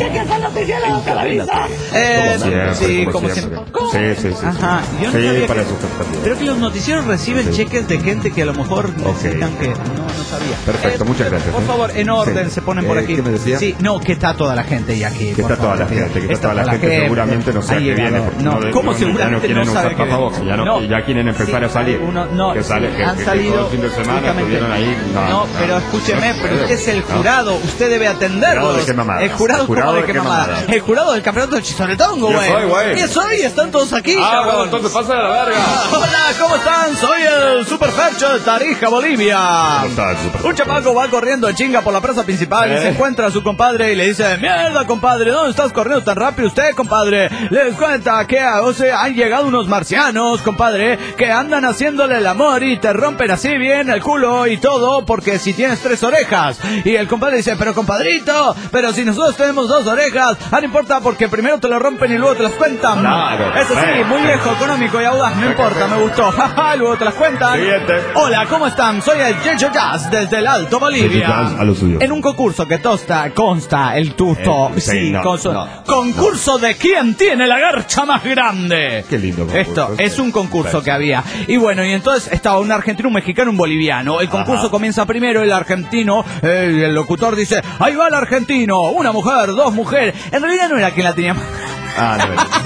Eh, Como siempre, sí, como como siempre. siempre. Sí, sí, sí. Ajá, yo no Sí, sabía para que- eso está bien. Creo que los noticieros reciben Sí. cheques de gente que a lo mejor necesitan que... No, no sabía. Perfecto, muchas gracias, Por ¿eh? favor, en orden, Sí. se ponen por Eh, aquí. ¿qué me decía? Sí, no, que está toda la gente ya aquí. Que por está toda favor, la gente, que está toda la gente, seguramente no sé a Ha qué llegado. viene. porque No, de- ¿cómo ya seguramente no quieren no sabe usar que viene? tapabocas, ya, no, ya quieren empezar a salir. Uno, no, que sale, sí, que, han que- que salido todo el fin de semana justamente- estuvieron ahí. No, No, pero escúcheme, pero usted es el No. jurado, usted debe atenderlos. ¿Jurado de qué mamada? El jurado, ¿El jurado ¿cómo de qué mamada? mamada? El jurado del campeonato del Chistoretongo, Yo güey. soy, güey. ¿Qué soy? Están todos aquí, Ah, cabrón. bueno, entonces pasa de la verga. Hola, ¿cómo están? Soy el Superfercho de Tarija, Bolivia. ¿Cómo estás, Superfercho? Un chamaco va corriendo en chinga por la plaza principal y ¿Eh? se encuentra a su compadre y le dice: mierda, compadre, ¿dónde estás corriendo tan rápido usted, compadre? Les cuenta que o sea, han llegado unos marcianos, compadre, que andan haciéndole el amor y te rompen así bien el culo y todo porque si tienes tres orejas. Y el compadre dice: pero compadrito, pero si nosotros tenemos dos orejas, ah, no importa porque primero te lo rompen y luego te las cuentan. Claro. Eso sí, Eh. muy viejo, económico y audaz, no importa, me gustó. Jaja, luego te las cuentan. Siguiente. Hola, ¿cómo están? Soy el Jejo Jazz desde el Alto Bolivia. Jejo Jazz, a lo suyo. En un concurso que tosta, consta el tuto. Eh, sí, sí, no, conso- no. concurso de quién tiene la garcha más grande. Qué lindo concurso, Esto sí. es un concurso Sí. que había. Y bueno, y entonces estaba un argentino, un mexicano, un boliviano. El concurso Ajá. comienza primero, el argentino, eh, el locutor dice: ahí va el argentino, una mujer, dos mujeres. En realidad no era quien la tenía. Ah, no,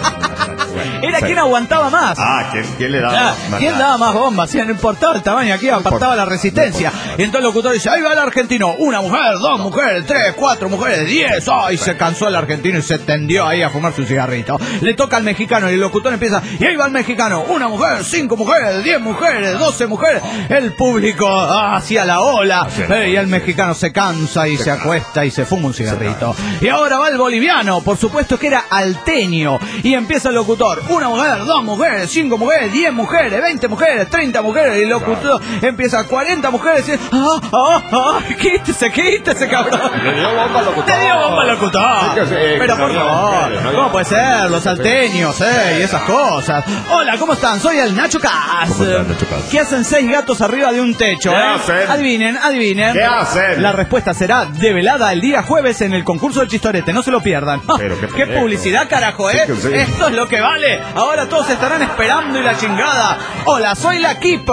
Era quien aguantaba más. Ah, ¿quién, quién le daba Ah, más? ¿Quién daba más bombas? Si no importaba el tamaño, aquí apartaba la resistencia. Y entonces el locutor dice, ahí va el argentino, una mujer, dos mujeres, tres, cuatro mujeres, diez. Ay, se cansó el argentino y se tendió ahí a fumar su cigarrito. Le toca al mexicano y el locutor empieza, y ahí va el mexicano, una mujer, cinco mujeres, diez mujeres, doce mujeres. El público ah, hacia la ola. Eh, y el mexicano se cansa y se acuesta y se fuma un cigarrito. Y ahora va el boliviano, por supuesto que era alteño. Y empieza el locutor, una mujer, dos mujeres, cinco mujeres, diez mujeres, veinte mujeres, treinta mujeres. Y el locutor empieza, cuarenta mujeres. Y, ah, ah, ah, quítese, quítese, cabrón. Le dio bomba al locutor. Le dio bomba al locutor. Sí que sí, Pero que por no había favor, mujeres, no había ¿cómo puede ser? Los salteños, eh, y esas cosas. Hola, ¿cómo están? Soy el Nacho Cas. ¿Cómo estás, Nacho Cas? ¿Qué hacen seis gatos arriba de un techo? ¿Qué eh? hacen? Adivinen, adivinen. ¿Qué hacen? La respuesta será develada el día jueves en el concurso del Chistorete. No se lo pierdan. Pero qué qué pendejo. publicidad, carajo, ¿eh? Sí que sí. Esto es lo que vale. Ahora todos estarán esperando y la chingada. Hola, soy la Keeper.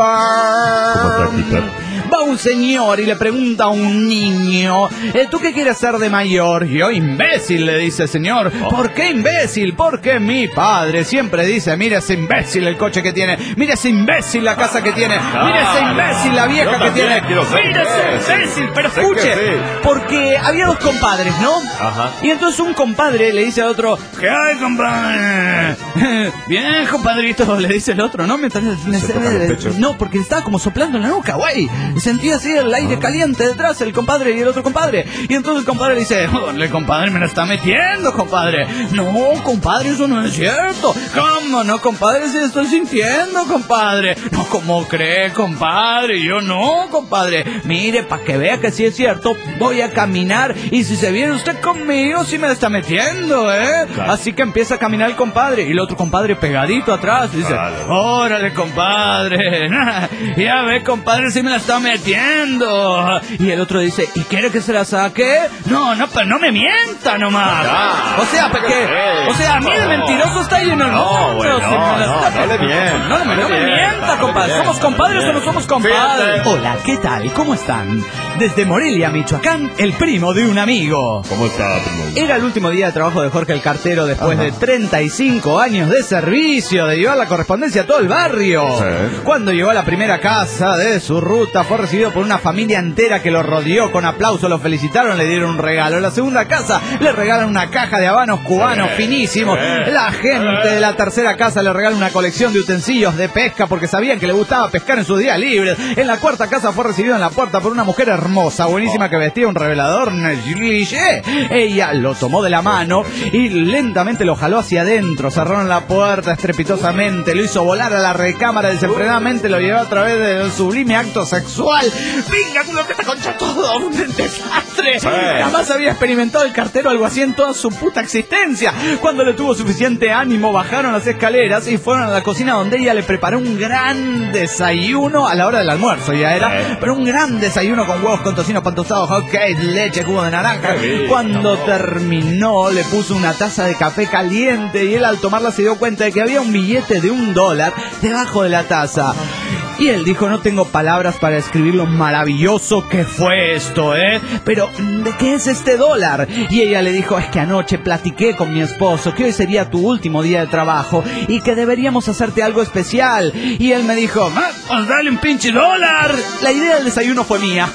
¿Cómo está, Keeper? Va un señor y le pregunta a un niño, eh, ¿tú qué quieres ser de mayor? Yo, imbécil, le dice el señor. Oh. ¿Por qué imbécil? Porque mi padre siempre dice, mira ese imbécil el coche que tiene, mira ese imbécil la casa que tiene, mira ese imbécil la vieja Yo que también tiene, quiero ser mira ese imbécil. imbécil, pero Sé escuche, que sí. porque había dos compadres, ¿no? Ajá. Y entonces un compadre le dice al otro, ¿qué hay, compadre? Bien, compadrito, le dice el otro, ¿no? Me, me- Se toca el pecho. no, porque le estaba como soplando en la nuca, güey. Sentía así el aire caliente detrás, el compadre y el otro compadre. Y entonces el compadre le dice, el compadre me la está metiendo, compadre. No, compadre, eso no es cierto. ¿Cómo no, compadre? Si estoy sintiendo, compadre. No, ¿cómo cree, compadre? Yo no, compadre. Mire, para que vea que sí es cierto, voy a caminar y si se viene usted conmigo, sí me la está metiendo, ¿eh? Claro. Así que empieza a caminar el compadre y el otro compadre pegadito atrás dice, Claro. órale, compadre. Ya ve, compadre, si me la está metiendo. Y el otro dice, ¿y quiere que se la saque? No, no, pero no me mienta nomás. Ah, o sea, porque, sí. o sea, a mí de No. mentiroso está lleno el No, mundo. güey, Si me no, la no, está- no le mienta, No, no me, no no le me mienta, mienta, no le compadre. mienta, ¿Somos compadres no o le no somos mienta. compadres? Fíjate. Hola, ¿qué tal? ¿Cómo están? Desde Morelia, Michoacán, el primo de un amigo. ¿Cómo está, primo? Era el último día de trabajo de Jorge el Cartero después Ajá. de treinta y cinco años de servicio, de llevar la correspondencia a todo el barrio. Sí. Cuando llegó a la primera casa de su ruta, fue recibido por una familia entera que lo rodeó con aplausos, lo felicitaron, le dieron un regalo. En la segunda casa le regalan una caja de habanos cubanos Sí. finísimos. Sí. La gente de la tercera casa le regala una colección de utensilios de pesca porque sabían que le gustaba pescar en sus días libres. En la cuarta casa fue recibido en la puerta por una mujer hermosa, buenísima, que vestía un revelador negligé. Ella lo tomó de la mano y lentamente lo jaló hacia adentro. Cerraron la puerta estrepitosamente, lo hizo volar a la recámara, desenfrenadamente lo llevó a través del sublime acto sexual. ¡Venga, culo que te concha todo! ¡Un desastre! Sí. Jamás había experimentado el cartero algo así en toda su puta existencia. Cuando le tuvo suficiente ánimo, bajaron las escaleras y fueron a la cocina donde ella le preparó un gran desayuno a la hora del almuerzo, ya era, Sí. pero un gran desayuno con huevos con tocino pan tostado, hot cakes, leche, jugo de naranja. Qué rico. Cuando terminó, le puso una taza de café caliente y él al tomarla se dio cuenta de que había un billete de un dólar debajo de la taza. Y él dijo, no tengo palabras para describir lo maravilloso que fue esto, ¿eh? Pero, ¿de qué es este dólar? Y ella le dijo, es que anoche platiqué con mi esposo que hoy sería tu último día de trabajo y que deberíamos hacerte algo especial. Y él me dijo, ah, pues dale un pinche dólar. La idea del desayuno fue mía.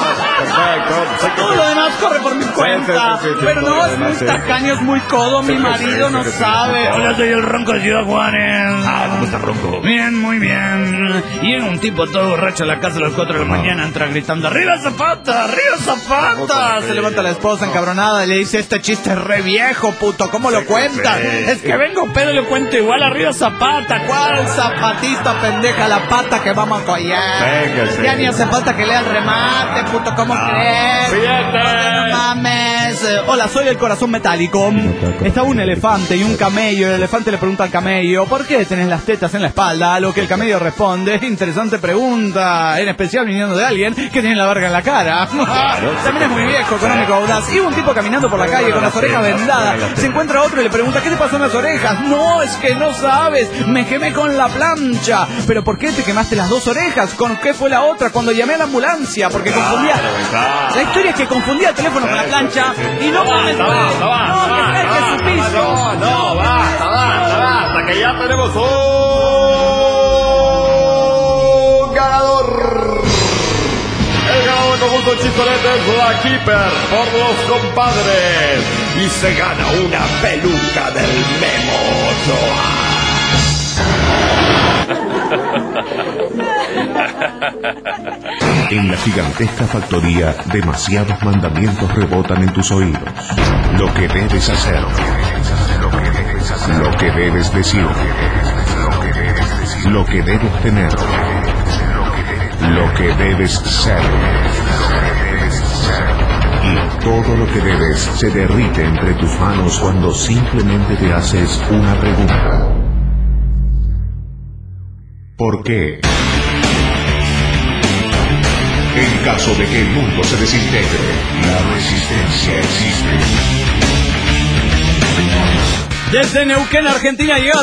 Perfecto. Todo lo demás corre por mi cuenta. sí, sí, sí, Pero todo no, lo es demás, muy sí. tacaño, es muy codo. Mi Sí, sí, marido sí, no sí, sí. sabe. Hola, soy el ronco de Ciudad Juárez. Ah, ¿cómo está ronco? Bien, muy bien. Llega un tipo todo borracho a la casa a las cuatro de la mañana, entra gritando, ¡arriba Zapata! ¡arriba Zapata! Se levanta la esposa encabronada y le dice, este chiste es re viejo, puto, ¿cómo lo cuentas? Es que vengo pedo y lo cuento igual, ¡arriba Zapata! ¿Cuál zapatista pendeja la pata que vamos a collar? Venga, sí. Ya ni hace falta que lea el remate, puto, ¿cómo crees? fíjate. No mames. Eh, Hola, soy el corazón metálico. Estaba un elefante y un camello. El elefante le pregunta al camello, ¿por qué tenés las tetas en la espalda? A lo que el camello responde, interesante pregunta, en especial viniendo de alguien que tiene la verga en la cara. También es muy viejo, económico, audaz. Y un tipo caminando por la calle con las orejas vendadas. Se encuentra otro y le pregunta, ¿qué te pasó en las orejas? No, es que no sabes, me quemé con la plancha. ¿Pero por qué te quemaste las dos orejas? ¿Con qué fue la otra? Cuando llamé a la ambulancia, porque confundía... La historia es que confundía el teléfono con la plancha y no mames, güey. No, que es que supiste. No, no, basta, basta, basta. porque ya tenemos un ganador. El ganador del conjunto Chistorete es la Keeper por los compadres. Y se gana una peluca del Memo Ochoa. En la gigantesca factoría, demasiados mandamientos rebotan en tus oídos. Lo que debes hacer, lo que debes decir, lo que debes tener, lo que debes ser. Y todo lo que debes se derrite entre tus manos cuando simplemente te haces una pregunta. ¿Por qué? En caso de que el mundo se desintegre, la resistencia existe. Desde Neuquén, Argentina, llega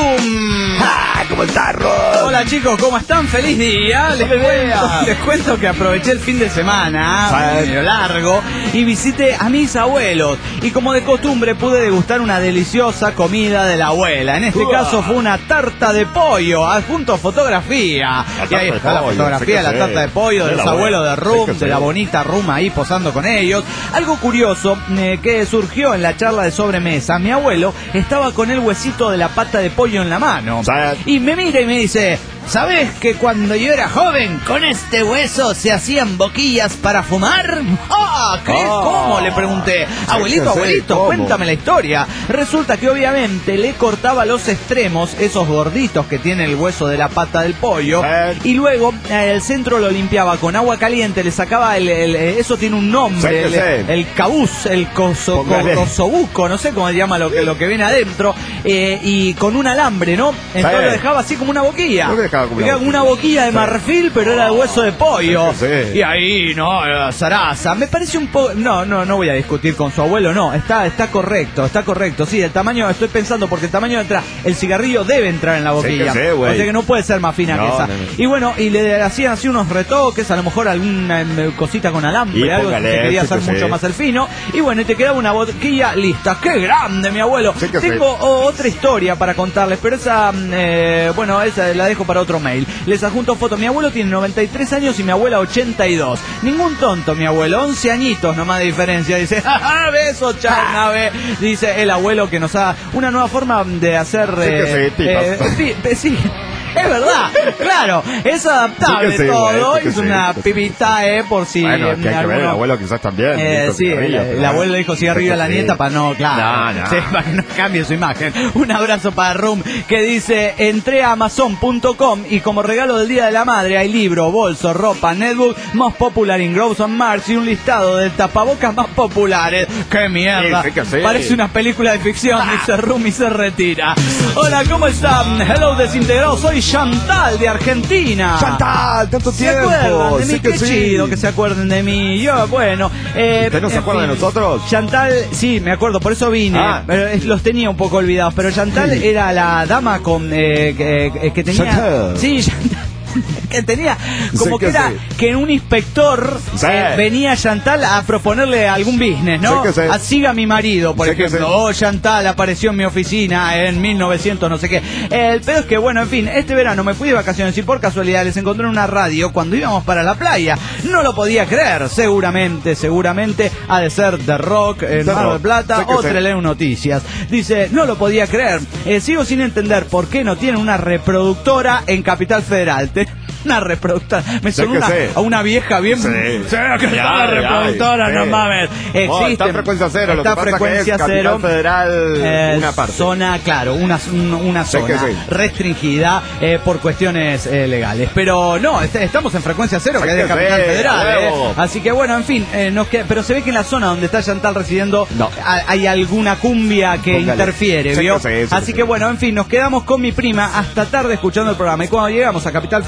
Room. ¡Ah! ¿Cómo estás, Ron? Hola chicos, ¿cómo están? Feliz día. Les cuento, les cuento que aproveché el fin de semana, medio largo, y visité a mis abuelos. Y como de costumbre pude degustar una deliciosa comida de la abuela. En este Uah. caso fue una tarta de pollo, adjunto fotografía. Y ahí está la fotografía de la tarta de pollo de los abuelos de Room, de la bonita Room ahí posando con ellos. Algo curioso eh, que surgió en la charla de sobremesa. Mi abuelo estaba con el huesito de la pata de pollo en la mano. Y me mira y me dice: ¿sabes que cuando yo era joven, con este hueso se hacían boquillas para fumar? ¡Ah! ¿Qué? Oh. ¿Cómo? Le pregunté. Abuelito, Sí, abuelito, ¿cómo? cuéntame la historia. Resulta que obviamente le cortaba los extremos, esos gorditos que tiene el hueso de la pata del pollo, Eh. y luego eh, el centro lo limpiaba con agua caliente, le sacaba el... el- eso tiene un nombre, Sí, el, sí. el cabuz, el coso, Póngale. cosobuco, no sé cómo se llama lo que, lo que viene adentro, eh, y con un alambre, ¿no? Entonces Sí. lo dejaba así como una boquilla. ¿Por qué dejaba como una Dejaba boquilla? una boquilla de marfil, pero era de hueso de pollo. Sí, sí. Y ahí, no, la zaraza. Me parece un poco... No, no, no voy a discutir con su abuelo, no. Está, está correcto, está correcto. Sí, el tamaño, estoy pensando, porque el tamaño entra, el cigarrillo debe entrar en la boquilla. Sí que sí, güey. O sea que no puede ser más fina No, que esa. no, no. Y bueno, y le hacían así unos retoques, a lo mejor alguna em, cosita con alambre, Y algo póngale, que quería sí hacer que mucho sí. más el fino. Y bueno, y te quedaba una boquilla lista. ¡Qué grande, mi abuelo! Sí que sí. Tengo o- otra historia para contarles, pero esa, mm, eh, bueno, esa la dejo para otro mail. Les adjunto foto. Mi abuelo tiene noventa y tres años y mi abuela ochenta y dos. Ningún tonto, mi abuelo. once añitos nomás de diferencia. Dice, ¡jaja, beso, charnave! Dice el abuelo, que nos da una nueva forma de hacer... Sí que eh, sí, tipas. eh, sí, eh, sí. Es verdad, claro, es adaptable Sí que sí, todo, güey, sí que es sí, una sí que sí. pipita, eh, por si... Bueno, es que hay que ver, el alguno- abuelo quizás también. eh, dijo sí, el, cigarrillo, el pero- abuelo dijo cigarrillo a la Sí. nieta para no, claro, No, no. sí, para que no cambie su imagen. Un abrazo para Room, que dice: entré a amazon punto com y como regalo del Día de la Madre hay libro, bolso, ropa, netbook más popular in Grows and Marks y un listado de tapabocas más populares. ¡Qué mierda! Sí, sí que sí. Parece una película de ficción, dice Room y se retira. Hola, ¿cómo están? Hello, desintegrados, soy Chantal de Argentina. ¡Chantal! ¡Tanto ¿Se tiempo! acuerdan de mí? Sí que Qué sí. chido que se acuerden de mí. Yo, bueno. Eh, ¿Usted no se en acuerda de fin, nosotros? Chantal, sí, me acuerdo, por eso vine. Ah. Pero eh, los tenía un poco olvidados. Pero Chantal Sí. era la dama con eh, que, eh, que tenía. Chantal. Sí, Chantal. Que tenía como Sí que que era sí. que un inspector Sí. eh, venía Chantal a proponerle algún business, ¿no? Sí que sí. A siga mi marido, por Sí que ejemplo. sí. Oh, Chantal apareció en mi oficina en mil novecientos no sé qué. El peor es que, bueno, en fin, este verano me fui de vacaciones y por casualidad les encontré en una radio cuando íbamos para la playa. No lo podía creer. Seguramente, seguramente ha de ser de rock en De Mar del rock. Plata Sí que o sí. Teleu Noticias. Dice, no lo podía creer. Eh, sigo sin entender por qué no tienen una reproductora en Capital Federal. Te- Una reproductora. Me Sí sonó que una, sí. a una vieja bien. Sí. Sí, que está la Ay, ay, reproductora, sí. no mames. Existe. Oh, está en frecuencia cero, lo Está que pasa frecuencia que es cero. Capital Federal, Eh, una parte. Zona, claro, una, un- una Sí zona que sí. restringida eh, por cuestiones eh, legales. Pero no, est- estamos en frecuencia cero, Sí que es de que Capital sí, Federal. a eh. huevo. Así que bueno, en fin, eh, nos queda- pero se ve que en la zona donde está Chantal residiendo No. ha- hay alguna cumbia que Póngale. interfiere, Sí ¿vio? que sí, sí Así que que sí. bueno, en fin, nos quedamos con mi prima hasta tarde escuchando el programa. Y cuando llegamos a Capital Federal, inmediatamente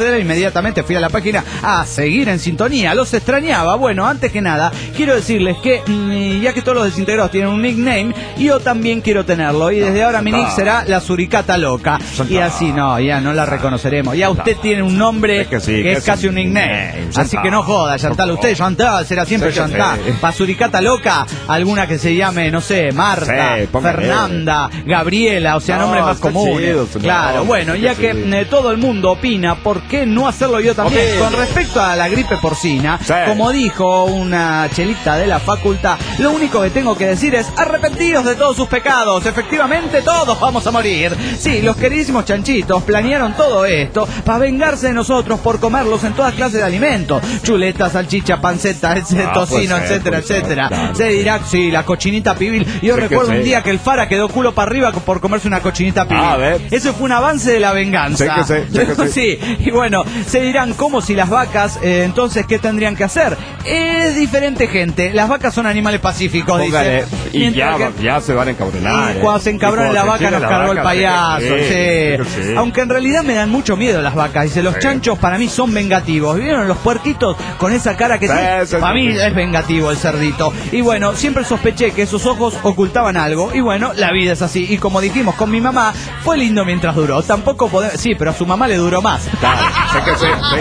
inmediatamente fui a la página a seguir en sintonía. Los extrañaba. Bueno, antes que nada, quiero decirles que mmm, ya que todos los desintegrados tienen un nickname, yo también quiero tenerlo. Y desde ahora mi nick será la Suricata Loca. Y así no, ya no la reconoceremos. Ya usted tiene un nombre es que, sí, que, que es casi un nickname. Así que no joda, Chantal. Usted Chantal será siempre Chantal. Para Suricata Loca, alguna que se llame, no sé, Marta, sí, Fernanda, Gabriela, o sea, no, nombres más comunes. Chido, claro, no, bueno, ya que eh, todo el mundo opina, ¿por qué no hacerlo yo también? Okay. Con respecto a la gripe porcina, sí. como dijo una chelita de la facultad, lo único que tengo que decir es arrepentidos de todos sus pecados. Efectivamente, todos vamos a morir. Sí, los queridísimos chanchitos planearon todo esto para vengarse de nosotros por comerlos en todas clases de alimentos. Chuletas, salchicha, panceta, etcétera, ah, tocino, pues, etcétera, pues, etcétera. Claro. Se dirá, sí, la cochinita pibil. Yo sí recuerdo un día que el Fara quedó culo para arriba por comerse una cochinita pibil. Ah, eso fue un avance de la venganza. Sí, que sí, sí, que sí. sí, y bueno, se dirán, ¿cómo si las vacas, eh, entonces, qué tendrían que hacer? Es diferente, gente. Las vacas son animales pacíficos, dice. Y ya, que, ya se van a encabronar. Y cuando eh. se encabrona la vaca nos cargó el payaso. Sí, sí. Sí, sí. Aunque en realidad me dan mucho miedo las vacas. Dice, los sí. chanchos para mí son vengativos. ¿Vieron los puerquitos con esa cara que sí? sí, sí para sí, mí sí. es vengativo el cerdito. Y bueno, siempre sospeché que esos ojos ocultaban algo. Y bueno, la vida es así. Y como dijimos con mi mamá, fue lindo mientras duró. Tampoco podemos... Sí, pero a su mamá le duró más. Claro, sé que sí, sí,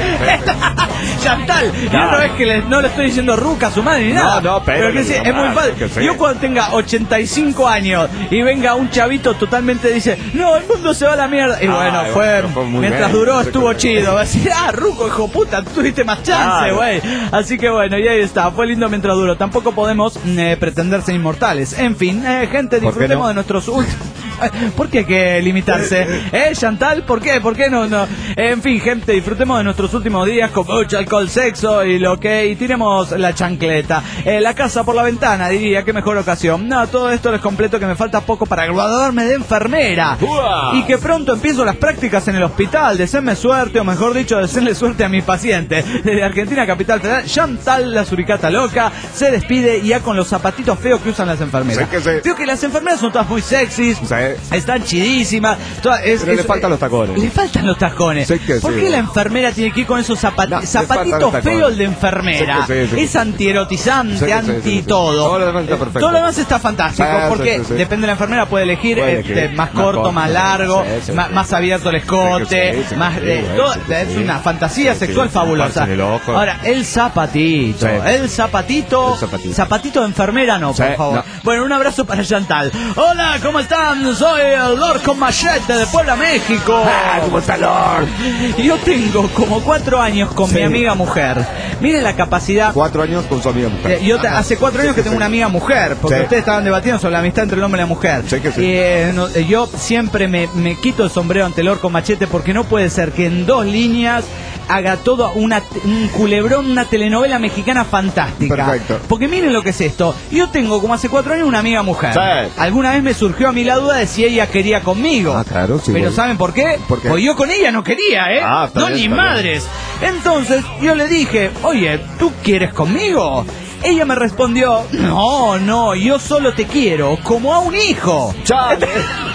sí. Chantal, claro. yo no es que le, no le estoy diciendo ruca a su madre ni nada. No, no, pero, pero que sí, es muy fácil. Sí. Yo cuando tenga ochenta y cinco años y venga un chavito totalmente dice, no, el mundo se va a la mierda. Y ah, bueno, fue, fue mientras bien, duró estuvo chido. Va a decir, ah, ruco, hijo puta, tuviste más chance, güey. Claro. Así que bueno, y ahí está, fue lindo mientras duró. Tampoco podemos eh, pretender ser inmortales. En fin, eh, gente, disfrutemos no? de nuestros últimos... ¿Por qué hay que limitarse? ¿Eh, Chantal? ¿Por qué? ¿Por qué no? no? En fin, gente, disfrutemos de nuestros últimos días con mucho alcohol, sexo y lo que... Y tiremos la chancleta. Eh, la casa por la ventana, diría, qué mejor ocasión. No, todo esto les completo que me falta poco para graduarme de enfermera. ¡Uah! Y que pronto empiezo las prácticas en el hospital. Deseenme suerte, o mejor dicho, deseenle suerte a mis pacientes. Desde Argentina, Capital Federal, Chantal, la Suricata Loca, se despide ya con los zapatitos feos que usan las enfermeras. Sí que sí. Digo que las enfermeras son todas muy sexys. Sí. Están chidísimas. Toda, es, Pero es, le faltan los tacones. Le faltan los tacones. Sí que ¿Por sí. qué la enfermera tiene que ir con esos zapat no, zapatitos feos de enfermera? Sí sí, sí, es antierotizante, sí anti sí, sí, todo. Todo lo demás está perfecto. Todo lo demás está fantástico. Ah, porque sí, sí. depende de la enfermera, puede elegir, puede elegir este, más, más corto, corto, más largo, sí, sí, más, sí. más abierto el escote. Sí, sí, más, sí, eh, sí, todo, sí, es sí, una fantasía sí, sexual sí, fabulosa. Ahora, el zapatito. Sí. El zapatito. El zapatito. Zapatito de enfermera, no, por sí, favor. No. Bueno, un abrazo para Chantal. Hola, ¿cómo están? Soy el Lord con Machete de Puebla, México. Ah, ¿cómo está Lord? Yo tengo como cuatro años con sí. mi amiga mujer. Mire la capacidad. Cuatro años con su amiga mujer. Yo te, hace cuatro años sí, que tengo sí. una amiga mujer, porque sí. ustedes estaban debatiendo sobre la amistad entre el hombre y la mujer. Sí que sí. Eh, no, yo siempre me, me quito el sombrero ante Lord con Machete, porque no puede ser que en dos líneas haga todo una, un culebrón, una telenovela mexicana fantástica. Perfecto. Porque miren lo que es esto. Yo tengo como hace cuatro años una amiga mujer. Sí. Alguna vez me surgió a mí la duda de si ella quería conmigo. Ah, claro, sí. Pero ¿saben por qué? ¿Por qué? Porque yo con ella no quería, ¿eh? Ah, no, bien, ni madres. Bien. Entonces yo le dije, oye, ¿tú quieres conmigo? Ella me respondió, no, no, yo solo te quiero como a un hijo. Chale.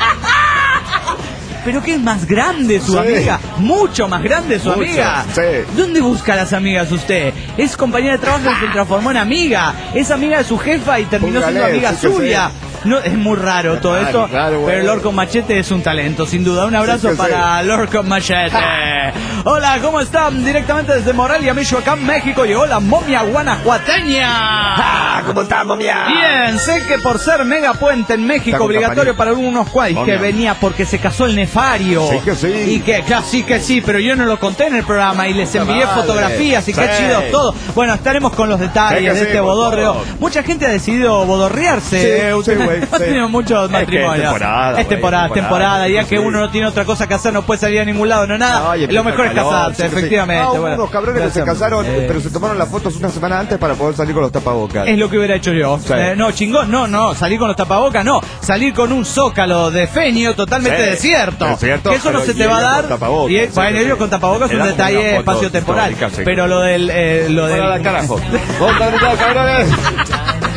¿Pero qué es más grande su sí. amiga? Mucho más grande su Mucho, amiga. Sí. ¿Dónde busca las amigas usted? Es compañera de trabajo y se transformó en amiga. Es amiga de su jefa y terminó Póngale, siendo amiga suya. No, es muy raro todo claro, esto, claro, pero Lord con Machete es un talento, sin duda. Un abrazo sí para sí. Lord con Machete. Hola, ¿cómo están? Directamente desde Morelia, Michoacán, México, llegó la momia guanajuateña. Ah, ¿cómo está, momia? Bien, sé que por ser mega puente en México, obligatorio para algunos cuadros, que venía porque se casó el nefario. Sí que sí. Y que, claro, sí que sí, pero yo no lo conté en el programa y les envié vale. fotografías y sí. qué chido todo. Bueno, estaremos con los detalles sí de sí, este bodorreo. Mucha gente ha decidido bodorrearse. Sí, eh, sí, Hemos sí. tenido muchos matrimonios. Es temporada, es temporada, wey, temporada. Ya que sí. uno no tiene otra cosa que hacer, no puede salir a ningún lado, no nada. No, lo mejor es casarse, sí, efectivamente. Sí. Ah, bueno, unos cabrones que se casaron, eh. pero se tomaron las fotos una semana antes para poder salir con los tapabocas. Es lo que hubiera hecho yo. Sí. Eh, no, chingón, no, no, salir con los tapabocas, no. Salir con un zócalo de feño totalmente sí. desierto. desierto. Que eso no se te va a dar. Y es, bueno, ellos con tapabocas es un detalle espacio-temporal. Pero lo del. Eh, lo del. Carajo.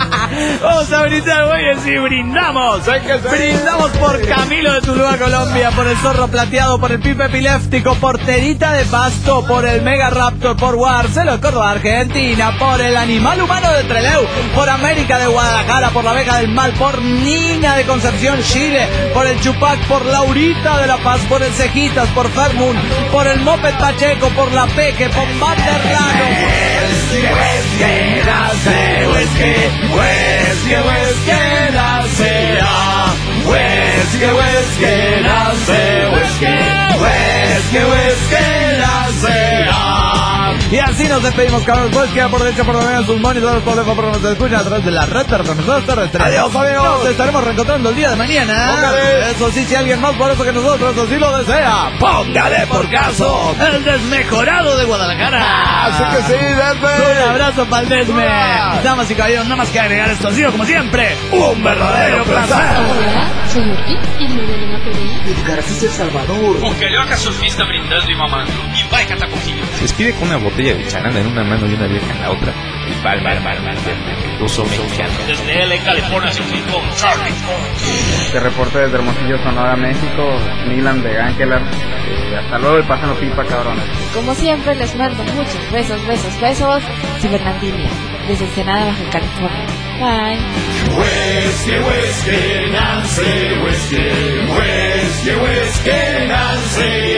Vamos a brindar, güeyes, y brindamos. Brindamos por Camilo de Tuluá, Colombia, por el Zorro Plateado, por el Pipe Epiléptico, por Terita de Pasto, por el Mega Raptor, por Guarcelo de Córdoba, Argentina, por el Animal Humano de Trelew, por América de Guadalajara, por la Abeja del Mal, por Nina de Concepción, Chile, por el Chupac, por Laurita de La Paz, por el Cejitas, por Fermun, por el Moped Pacheco, por la Peque, por Vanderlano. Whisky, whisky, nace, whisky, whisky, whisky, nace, whisky, whisky, nace, whisky, whisky, whisky, nace. Y así nos despedimos, cabrón. Pues queda por derecho, por lo menos sus monitores, por lejos, por nos escuchan a través de la red de retransmisores terrestres. Adiós, amigos. Nos estaremos reencontrando el día de mañana. Póngale. Eso sí, si alguien más por eso que nosotros así lo desea, póngale por caso el desmejorado de Guadalajara. Así que sí, Desme. Un abrazo para el Desme. Damas y caballeros, nada más que agregar esto. Ha sido, como siempre, un verdadero placer. Hola, soy Urquí y me vienen a pedir. Edgar es El Salvador. Un carioca surfista brindando y mamando. Y vai catacoquillo. Se despide con una botella de charanda en una mano y una vieja en la otra. Y mal, mal, mal, mal, ruso mexicano. Desde L A, California, se unió con Charlie. Este reporte desde Hermosillo, Sonora, México. Milan de Ángelar. Eh, hasta luego y pásenlo pipa, cabrones. Como siempre, les mando muchos besos, besos, besos. Soy Bernardina, desde Ensenada, Baja California. Bye. Whiskey, whiskey, Nancy, whiskey, whiskey, whiskey, Nancy.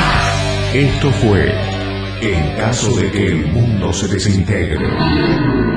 Esto fue En caso de que el mundo se desintegre.